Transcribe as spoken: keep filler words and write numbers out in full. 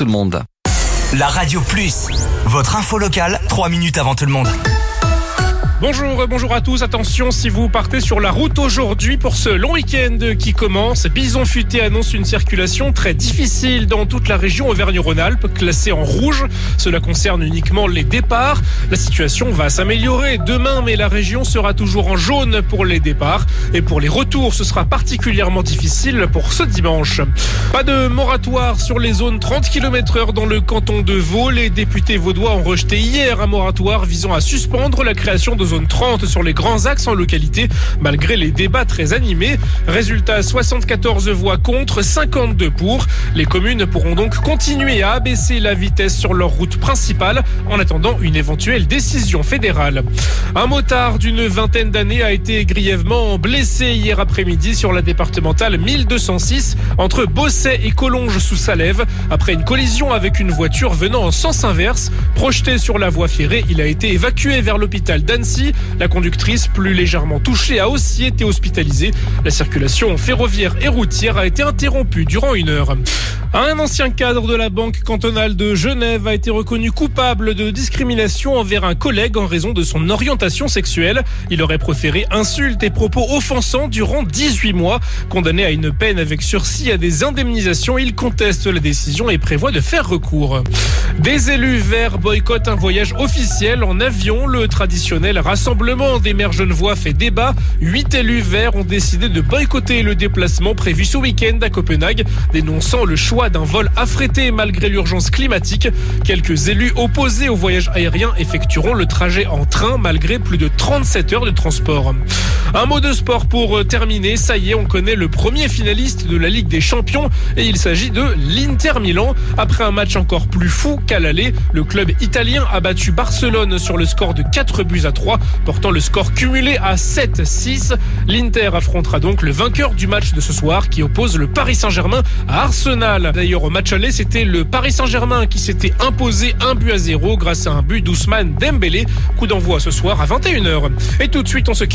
tout le monde. La Radio Plus, votre info locale, trois minutes avant tout le monde. Bonjour, bonjour à tous. Attention, si vous partez sur la route aujourd'hui pour ce long week-end qui commence, Bison Futé annonce une circulation très difficile dans toute la région Auvergne-Rhône-Alpes, classée en rouge. Cela concerne uniquement les départs. La situation va s'améliorer demain, mais la région sera toujours en jaune pour les départs. Et pour les retours, ce sera particulièrement difficile pour ce dimanche. Pas de moratoire sur les zones trente kilomètres heure dans le canton de Vaud. Les députés vaudois ont rejeté hier un moratoire visant à suspendre la création de zone trente sur les grands axes en localité, malgré les débats très animés. Résultat, soixante-quatorze voix contre, cinquante-deux pour. Les communes pourront donc continuer à abaisser la vitesse sur leur route principale en attendant une éventuelle décision fédérale. Un motard d'une vingtaine d'années a été grièvement blessé hier après-midi sur la départementale mille deux cent six entre Bosset et Collonges-sous-Salève après une collision avec une voiture venant en sens inverse. Projeté sur la voie ferrée, il a été évacué vers l'hôpital d'Annecy. La conductrice, plus légèrement touchée, a aussi été hospitalisée. La circulation ferroviaire et routière a été interrompue durant une heure. Un ancien cadre de la Banque cantonale de Genève a été reconnu coupable de discrimination envers un collègue en raison de son orientation sexuelle. Il aurait proféré insultes et propos offensants durant dix-huit mois. Condamné à une peine avec sursis à des indemnisations, il conteste la décision et prévoit de faire recours. Des élus verts boycottent un voyage officiel en avion. Le traditionnel rassemblement des maires genevois fait débat. Huit élus verts ont décidé de boycotter le déplacement prévu ce week-end à Copenhague, dénonçant le choix d'un vol affrété malgré l'urgence climatique. Quelques élus opposés au voyage aérien effectueront le trajet en train malgré plus de trente-sept heures de transport. Un mot de sport pour terminer. Ça y est, on connaît le premier finaliste de la Ligue des Champions et il s'agit de l'Inter Milan. Après un match encore plus fou qu'à l'aller, le club italien a battu Barcelone sur le score de quatre buts à trois, portant le score cumulé à sept six. L'Inter affrontera donc le vainqueur du match de ce soir qui oppose le Paris Saint-Germain à Arsenal. D'ailleurs, au match aller, c'était le Paris Saint-Germain qui s'était imposé un but à zéro grâce à un but d'Ousmane Dembélé. Coup d'envoi ce soir à vingt et une heures. Et tout de suite, on se quitte.